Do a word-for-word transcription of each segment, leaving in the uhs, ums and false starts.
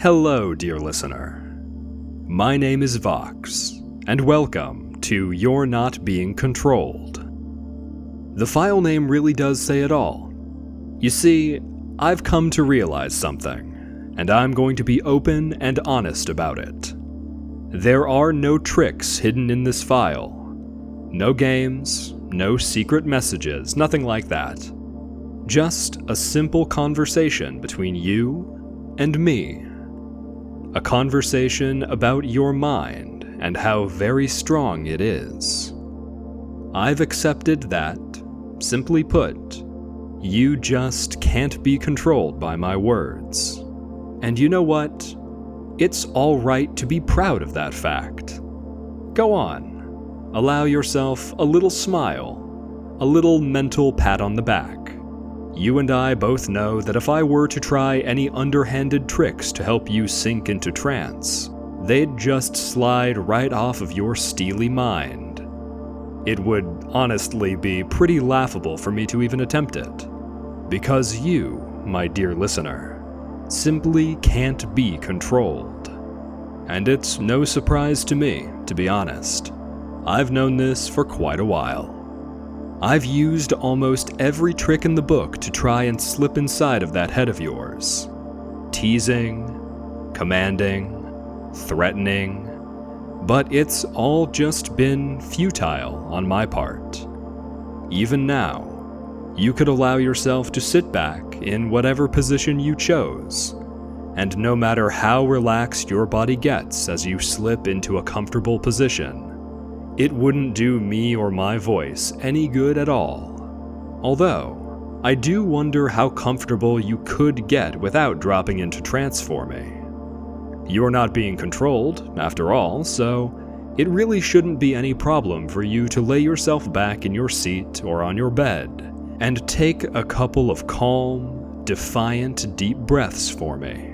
Hello, dear listener. My name is Vox, and welcome to You're Not Being Controlled. The file name really does say it all. You see, I've come to realize something, and I'm going to be open and honest about it. There are no tricks hidden in this file. No games, no secret messages, nothing like that. Just a simple conversation between you and me. A conversation about your mind and how very strong it is. I've accepted that, simply put, you just can't be controlled by my words. And you know what? It's all right to be proud of that fact. Go on. Allow yourself a little smile, a little mental pat on the back. You and I both know that if I were to try any underhanded tricks to help you sink into trance, they'd just slide right off of your steely mind. It would honestly be pretty laughable for me to even attempt it. Because you, my dear listener, simply can't be controlled. And it's no surprise to me, to be honest. I've known this for quite a while. I've used almost every trick in the book to try and slip inside of that head of yours. Teasing, commanding, threatening, but it's all just been futile on my part. Even now, you could allow yourself to sit back in whatever position you chose, and no matter how relaxed your body gets as you slip into a comfortable position, it wouldn't do me or my voice any good at all. Although, I do wonder how comfortable you could get without dropping into trance for me. You're not being controlled, after all, so it really shouldn't be any problem for you to lay yourself back in your seat or on your bed and take a couple of calm, defiant, deep breaths for me.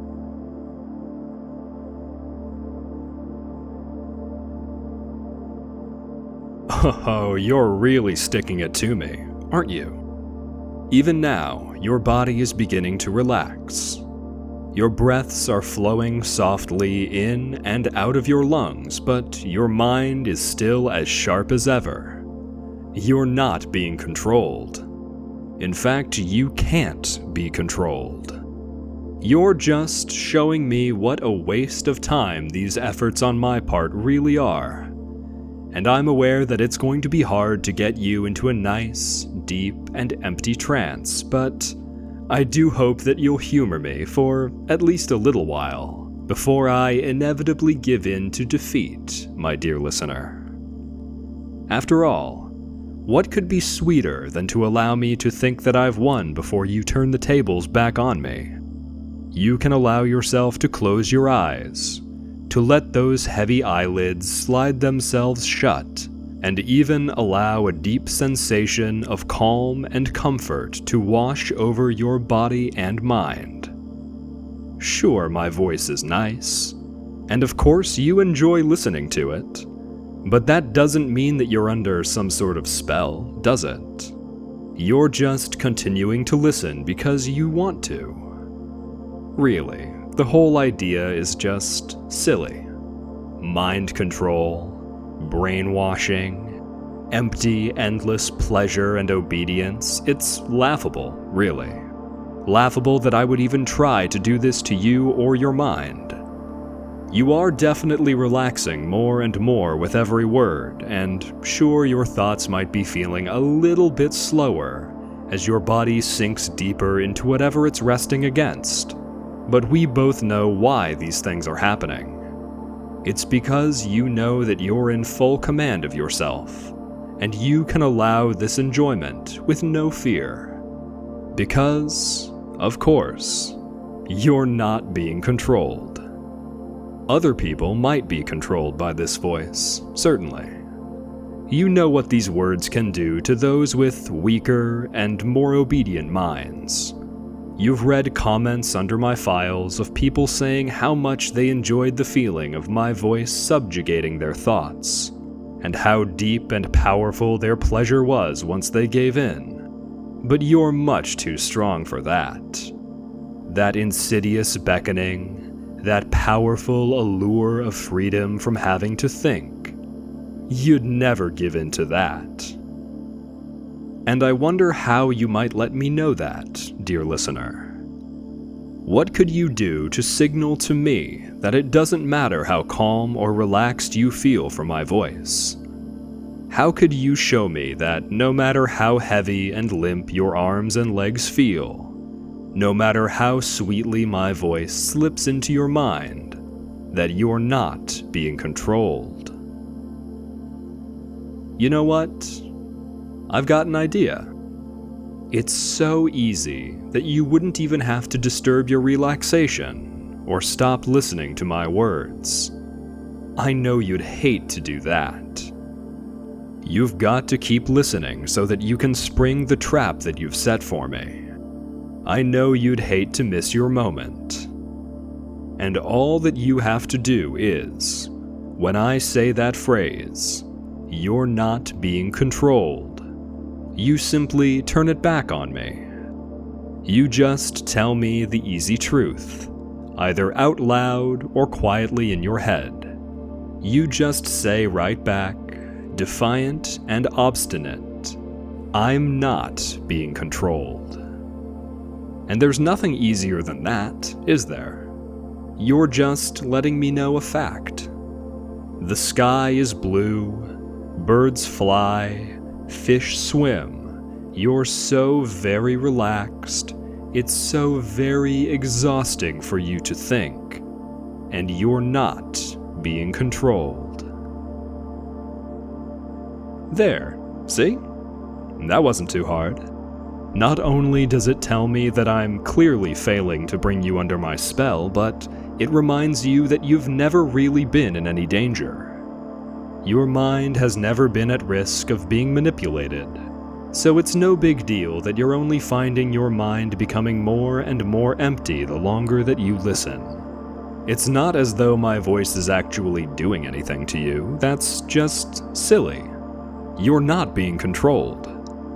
Oh, you're really sticking it to me, aren't you? Even now, your body is beginning to relax. Your breaths are flowing softly in and out of your lungs, but your mind is still as sharp as ever. You're not being controlled. In fact, you can't be controlled. You're just showing me what a waste of time these efforts on my part really are. And I'm aware that it's going to be hard to get you into a nice, deep, and empty trance, but I do hope that you'll humor me for at least a little while before I inevitably give in to defeat, my dear listener. After all, what could be sweeter than to allow me to think that I've won before you turn the tables back on me? You can allow yourself to close your eyes, to let those heavy eyelids slide themselves shut, and even allow a deep sensation of calm and comfort to wash over your body and mind. Sure, my voice is nice, and of course you enjoy listening to it, but that doesn't mean that you're under some sort of spell, does it? You're just continuing to listen because you want to. Really. The whole idea is just silly. Mind control, brainwashing, empty, endless pleasure and obedience. It's laughable, really. Laughable that I would even try to do this to you or your mind. You are definitely relaxing more and more with every word, and sure, your thoughts might be feeling a little bit slower as your body sinks deeper into whatever it's resting against. But we both know why these things are happening. It's because you know that you're in full command of yourself, and you can allow this enjoyment with no fear. Because, of course, you're not being controlled. Other people might be controlled by this voice, certainly. You know what these words can do to those with weaker and more obedient minds. You've read comments under my files of people saying how much they enjoyed the feeling of my voice subjugating their thoughts, and how deep and powerful their pleasure was once they gave in. But you're much too strong for that. That insidious beckoning, that powerful allure of freedom from having to think. You'd never give in to that. And I wonder how you might let me know that, dear listener. What could you do to signal to me that it doesn't matter how calm or relaxed you feel from my voice? How could you show me that no matter how heavy and limp your arms and legs feel, no matter how sweetly my voice slips into your mind, that you're not being controlled? You know what? I've got an idea. It's so easy that you wouldn't even have to disturb your relaxation or stop listening to my words. I know you'd hate to do that. You've got to keep listening so that you can spring the trap that you've set for me. I know you'd hate to miss your moment. And all that you have to do is, when I say that phrase, "You're not being controlled," you simply turn it back on me. You just tell me the easy truth, either out loud or quietly in your head. You just say right back, defiant and obstinate, "I'm not being controlled." And there's nothing easier than that, is there? You're just letting me know a fact. The sky is blue, birds fly, fish swim. You're so very relaxed, it's so very exhausting for you to think, and you're not being controlled. There, see? That wasn't too hard. Not only does it tell me that I'm clearly failing to bring you under my spell, but it reminds you that you've never really been in any danger. Your mind has never been at risk of being manipulated, so it's no big deal that you're only finding your mind becoming more and more empty the longer that you listen. It's not as though my voice is actually doing anything to you, that's just silly. You're not being controlled.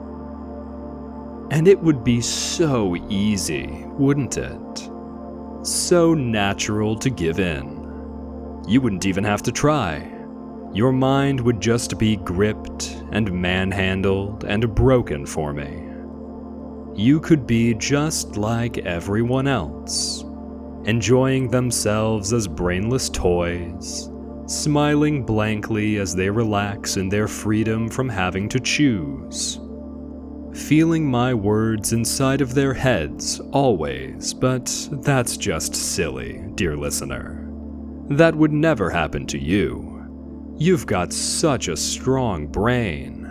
And it would be so easy, wouldn't it? So natural to give in. You wouldn't even have to try. Your mind would just be gripped and manhandled and broken for me. You could be just like everyone else, enjoying themselves as brainless toys, smiling blankly as they relax in their freedom from having to choose. Feeling my words inside of their heads always, but that's just silly, dear listener. That would never happen to you. You've got such a strong brain.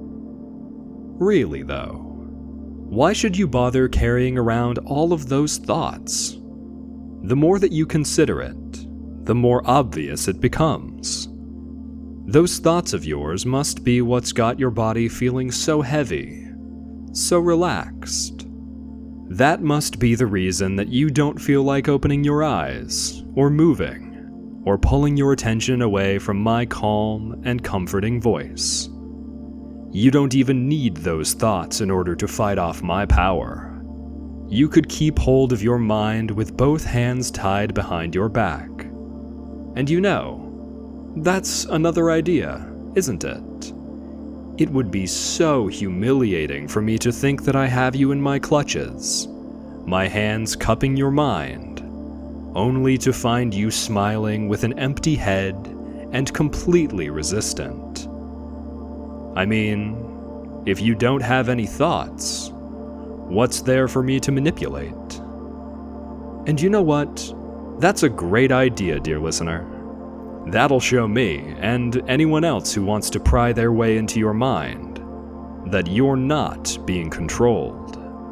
Really, though, why should you bother carrying around all of those thoughts? The more that you consider it, the more obvious it becomes. Those thoughts of yours must be what's got your body feeling so heavy, so relaxed. That must be the reason that you don't feel like opening your eyes, or moving, or pulling your attention away from my calm and comforting voice. You don't even need those thoughts in order to fight off my power. You could keep hold of your mind with both hands tied behind your back. And you know, that's another idea, isn't it? It would be so humiliating for me to think that I have you in my clutches, my hands cupping your mind, only to find you smiling with an empty head and completely resistant. I mean, if you don't have any thoughts, what's there for me to manipulate? And you know what? That's a great idea, dear listener. That'll show me, and anyone else who wants to pry their way into your mind, that you're not being controlled.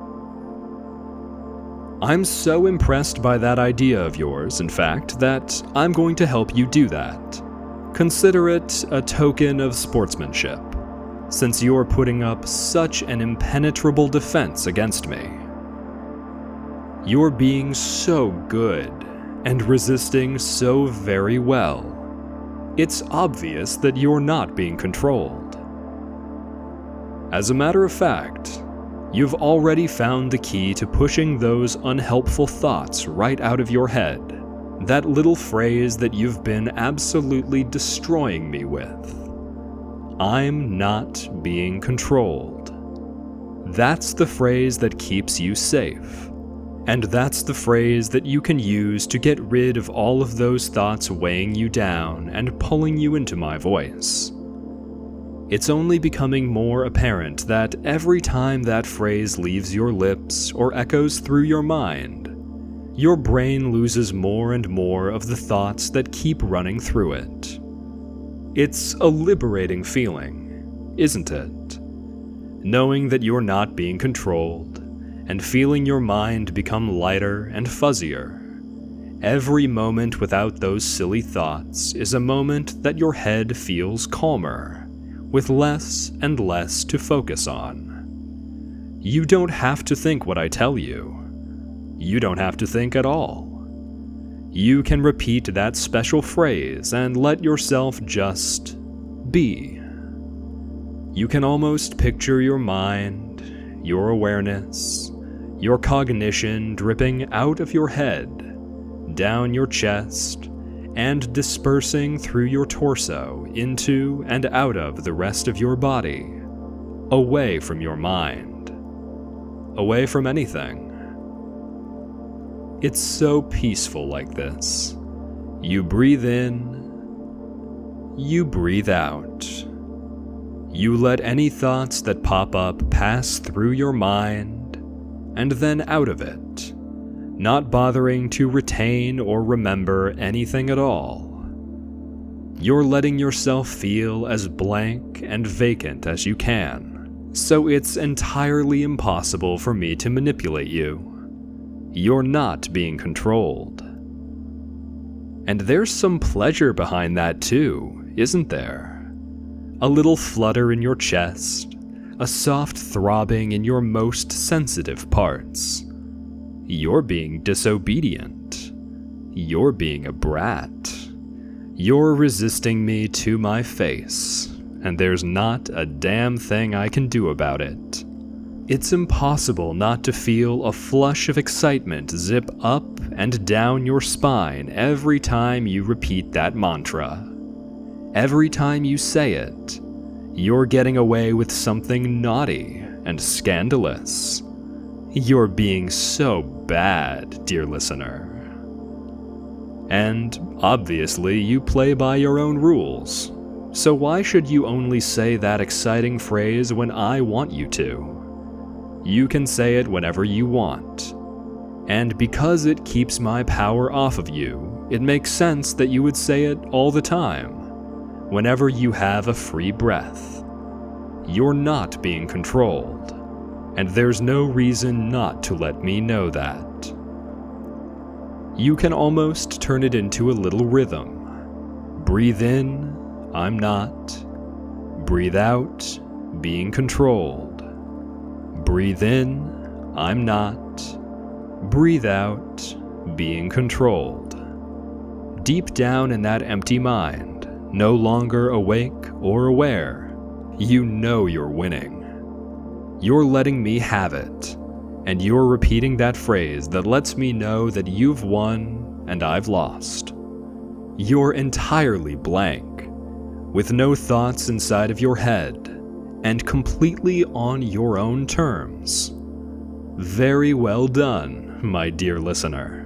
I'm so impressed by that idea of yours, in fact, that I'm going to help you do that. Consider it a token of sportsmanship, since you're putting up such an impenetrable defense against me. You're being so good and resisting so very well. It's obvious that you're not being controlled. As a matter of fact, you've already found the key to pushing those unhelpful thoughts right out of your head. That little phrase that you've been absolutely destroying me with. I'm not being controlled. That's the phrase that keeps you safe. And that's the phrase that you can use to get rid of all of those thoughts weighing you down and pulling you into my voice. It's only becoming more apparent that every time that phrase leaves your lips or echoes through your mind, your brain loses more and more of the thoughts that keep running through it. It's a liberating feeling, isn't it? Knowing that you're not being controlled, and feeling your mind become lighter and fuzzier. Every moment without those silly thoughts is a moment that your head feels calmer, with less and less to focus on. You don't have to think what I tell you. You don't have to think at all. You can repeat that special phrase and let yourself just be. You can almost picture your mind, your awareness, your cognition dripping out of your head, down your chest, and dispersing through your torso into and out of the rest of your body, away from your mind, away from anything. It's so peaceful like this. You breathe in, you breathe out. You let any thoughts that pop up pass through your mind, and then out of it, not bothering to retain or remember anything at all. You're letting yourself feel as blank and vacant as you can, so it's entirely impossible for me to manipulate you. You're not being controlled. And there's some pleasure behind that too, isn't there? A little flutter in your chest, a soft throbbing in your most sensitive parts. You're being disobedient. You're being a brat. You're resisting me to my face, and there's not a damn thing I can do about it. It's impossible not to feel a flush of excitement zip up and down your spine every time you repeat that mantra. Every time you say it, you're getting away with something naughty and scandalous. You're being so bad, dear listener. And obviously you play by your own rules, so why should you only say that exciting phrase when I want you to? You can say it whenever you want. And because it keeps my power off of you, it makes sense that you would say it all the time, whenever you have a free breath. You're not being controlled, and there's no reason not to let me know that. You can almost turn it into a little rhythm. Breathe in, I'm not. Breathe out, being controlled. Breathe in, I'm not. Breathe out, being controlled. Deep down in that empty mind, no longer awake or aware, you know you're winning. You're letting me have it, and you're repeating that phrase that lets me know that you've won and I've lost. You're entirely blank, with no thoughts inside of your head, and completely on your own terms. Very well done, my dear listener.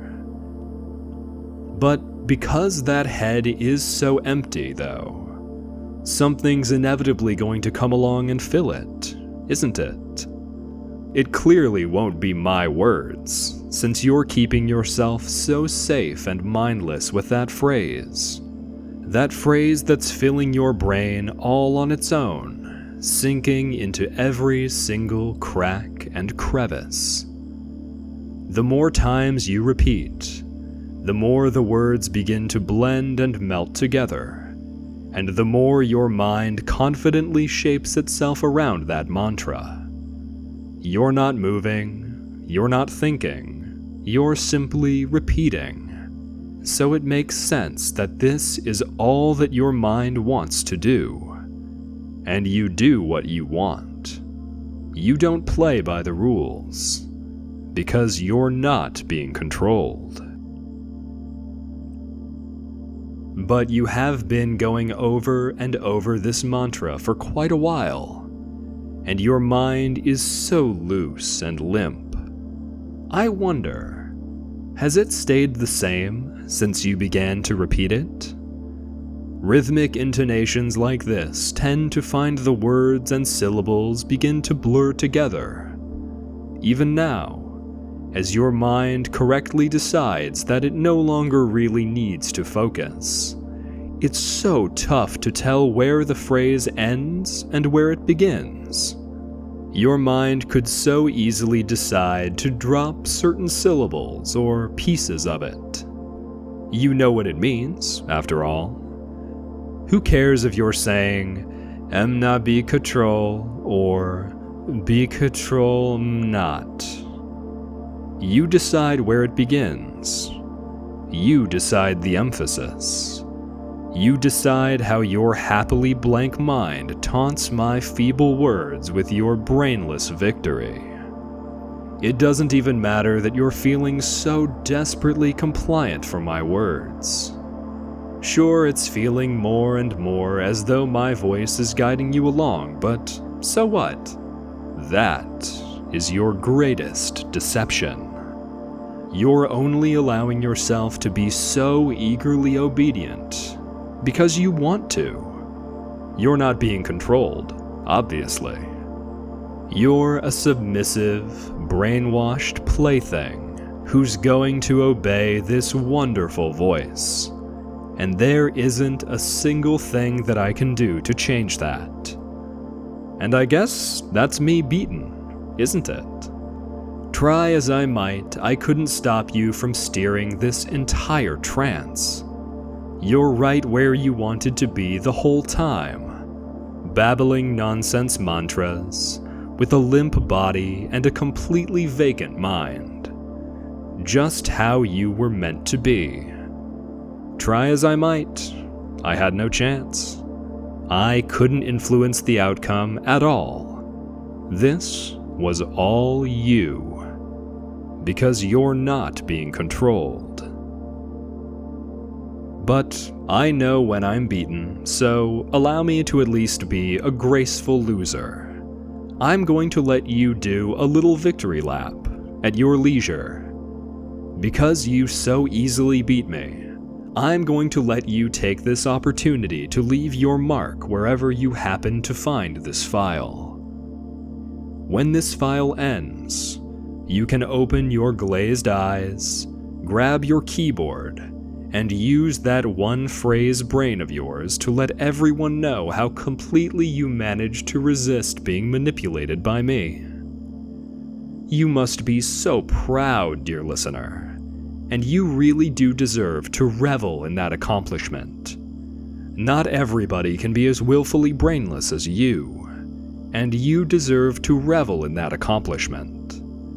But because that head is so empty, though, something's inevitably going to come along and fill it, isn't it? It clearly won't be my words, since you're keeping yourself so safe and mindless with that phrase. That phrase that's filling your brain all on its own, sinking into every single crack and crevice. The more times you repeat, the more the words begin to blend and melt together, and the more your mind confidently shapes itself around that mantra. You're not moving, you're not thinking, you're simply repeating. So it makes sense that this is all that your mind wants to do. And you do what you want. You don't play by the rules, because you're not being controlled. but you have been going over and over this mantra for quite a while, and your mind is so loose and limp. I wonder, has it stayed the same since you began to repeat it? Rhythmic intonations like this tend to find the words and syllables begin to blur together. Even now, as your mind correctly decides that it no longer really needs to focus, it's so tough to tell where the phrase ends and where it begins. Your mind could so easily decide to drop certain syllables or pieces of it. You know what it means, after all. Who cares if you're saying, "Am not be control," or "be control not"? You decide where it begins. You decide the emphasis. You decide how your happily blank mind taunts my feeble words with your brainless victory. It doesn't even matter that you're feeling so desperately compliant for my words. Sure, it's feeling more and more as though my voice is guiding you along, but so what? That is your greatest deception. You're only allowing yourself to be so eagerly obedient because you want to. You're not being controlled, obviously. You're a submissive, brainwashed plaything who's going to obey this wonderful voice. And there isn't a single thing that I can do to change that. And I guess that's me beaten, isn't it? Try as I might, I couldn't stop you from steering this entire trance. You're right where you wanted to be the whole time, babbling nonsense mantras, with a limp body and a completely vacant mind. Just how you were meant to be. Try as I might, I had no chance. I couldn't influence the outcome at all. This was all you. Because you're not being controlled. But I know when I'm beaten, so allow me to at least be a graceful loser. I'm going to let you do a little victory lap at your leisure. Because you so easily beat me, I'm going to let you take this opportunity to leave your mark wherever you happen to find this file. When this file ends, you can open your glazed eyes, grab your keyboard, and use that one-phrase brain of yours to let everyone know how completely you managed to resist being manipulated by me. You must be so proud, dear listener. And you really do deserve to revel in that accomplishment. Not everybody can be as willfully brainless as you, and you deserve to revel in that accomplishment.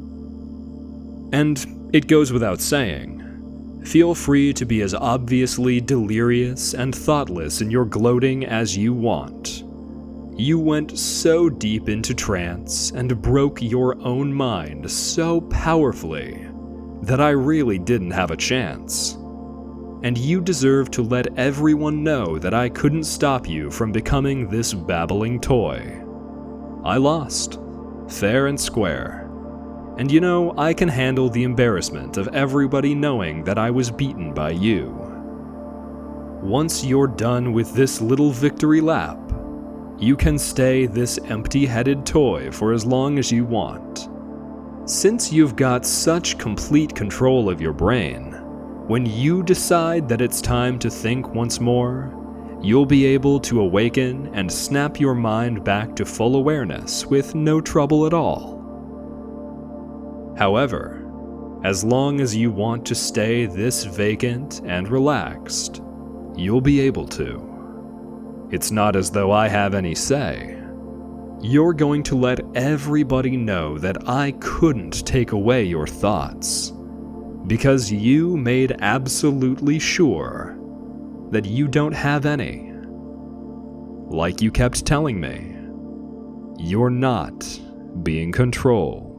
And it goes without saying, feel free to be as obviously delirious and thoughtless in your gloating as you want. You went so deep into trance and broke your own mind so powerfully that I really didn't have a chance. And you deserve to let everyone know that I couldn't stop you from becoming this babbling toy. I lost, fair and square. And you know, I can handle the embarrassment of everybody knowing that I was beaten by you. Once you're done with this little victory lap, you can stay this empty-headed toy for as long as you want. Since you've got such complete control of your brain, when you decide that it's time to think once more, you'll be able to awaken and snap your mind back to full awareness with no trouble at all. However, as long as you want to stay this vacant and relaxed, you'll be able to. It's not as though I have any say. You're going to let everybody know that I couldn't take away your thoughts, because you made absolutely sure that you don't have any. Like you kept telling me, you're not being controlled.